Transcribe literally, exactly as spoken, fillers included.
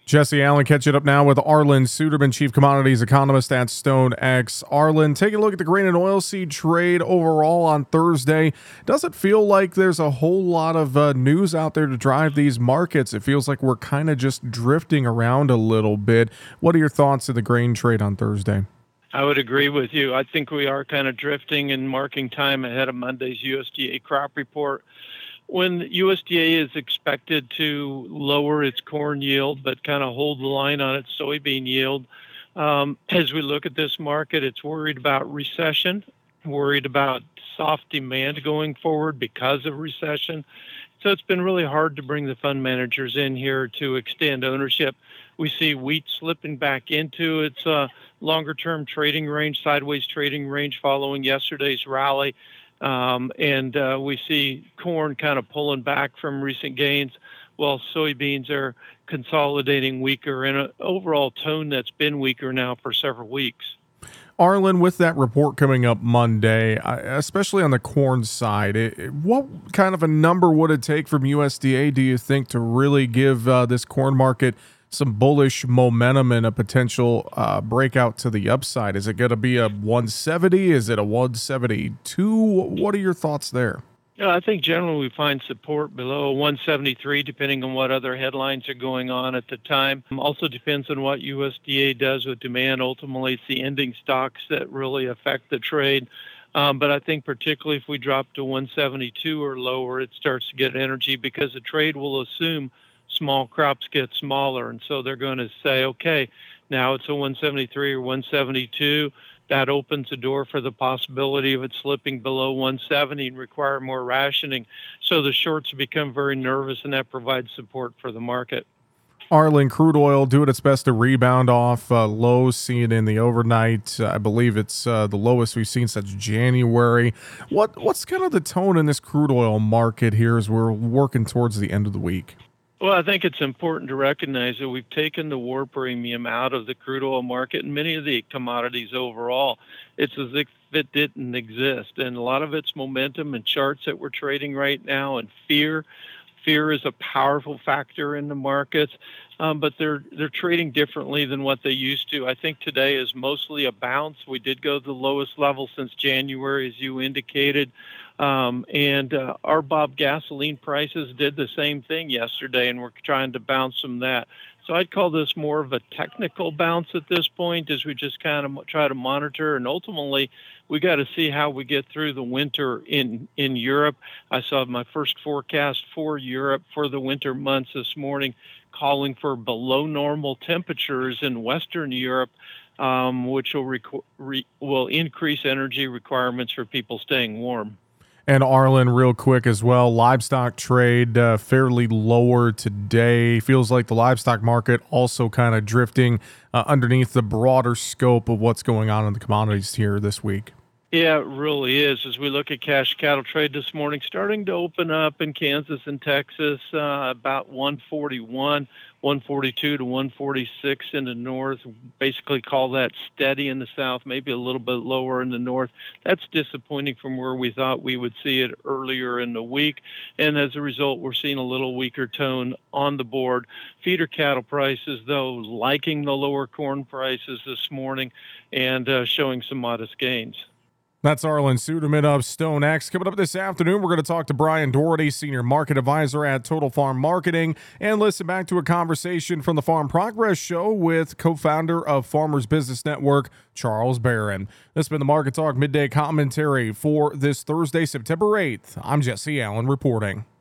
Jesse Allen catching up now with Arlan Suderman, Chief Commodities Economist at StoneX. Arlan, taking a look at the grain and oilseed trade overall on Thursday. Does it feel like there's a whole lot of uh, news out there to drive these markets? It feels like we're kind of just drifting around a little bit. What are your thoughts of the grain trade on Thursday? I would agree with you. I think we are kind of drifting and marking time ahead of Monday's U S D A crop report. When U S D A is expected to lower its corn yield, but kind of hold the line on its soybean yield, um, as we look at this market, it's worried about recession, worried about soft demand going forward because of recession. So it's been really hard to bring the fund managers in here to extend ownership. We see wheat slipping back into its uh, longer-term trading range, sideways trading range following yesterday's rally. Um, and uh, we see corn kind of pulling back from recent gains, while soybeans are consolidating weaker in an overall tone that's been weaker now for several weeks. Arlan, with that report coming up Monday, especially on the corn side, it, what kind of a number would it take from U S D A, do you think, to really give uh, this corn market some bullish momentum and a potential uh, breakout to the upside? Is it going to be a one seventy? Is it a one seventy-two? What are your thoughts there? Yeah, I think generally we find support below one seventy-three, depending on what other headlines are going on at the time. Also depends on what U S D A does with demand. Ultimately, it's the ending stocks that really affect the trade. Um, but I think particularly if we drop to one seventy-two or lower, it starts to get energy because the trade will assume small crops get smaller. And so they're going to say, okay, now it's a one seventy-three or one seventy-two. That opens the door for the possibility of it slipping below one seventy and require more rationing. So the shorts become very nervous, and that provides support for the market. Arlan, crude oil doing its best to rebound off uh, lows seen in the overnight. Uh, I believe it's uh, the lowest we've seen since January. What What's kind of the tone in this crude oil market here as we're working towards the end of the week? Well, I think it's important to recognize that we've taken the war premium out of the crude oil market and many of the commodities overall. It's as if it didn't exist. And a lot of it's momentum and charts that we're trading right now, and fear. Fear is a powerful factor in the markets, um, but they're they're trading differently than what they used to. I think today is mostly a bounce. We did go to the lowest level since January, as you indicated. Um, and uh, our Bob gasoline prices did the same thing yesterday, and we're trying to bounce from that. So I'd call this more of a technical bounce at this point, as we just kind of try to monitor. And ultimately, we got to see how we get through the winter in, in Europe. I saw my first forecast for Europe for the winter months this morning, calling for below normal temperatures in Western Europe, um, which will, requ- re- will increase energy requirements for people staying warm. And Arlan, real quick as well, livestock trade uh, fairly lower today. Feels like the livestock market also kind of drifting uh, underneath the broader scope of what's going on in the commodities here this week. Yeah, it really is. As we look at cash cattle trade this morning, starting to open up in Kansas and Texas, uh, about one forty-one, one forty-two to one forty-six in the north. Basically call that steady in the south, maybe a little bit lower in the north. That's disappointing from where we thought we would see it earlier in the week. And as a result, we're seeing a little weaker tone on the board. Feeder cattle prices, though, liking the lower corn prices this morning and uh, showing some modest gains. That's Arlan Suderman of StoneX. Coming up this afternoon, we're going to talk to Brian Doherty, Senior Market Advisor at Total Farm Marketing, and listen back to a conversation from the Farm Progress Show with co-founder of Farmers Business Network, Charles Barron. This has been the Market Talk Midday Commentary for this Thursday, September eighth. I'm Jesse Allen reporting.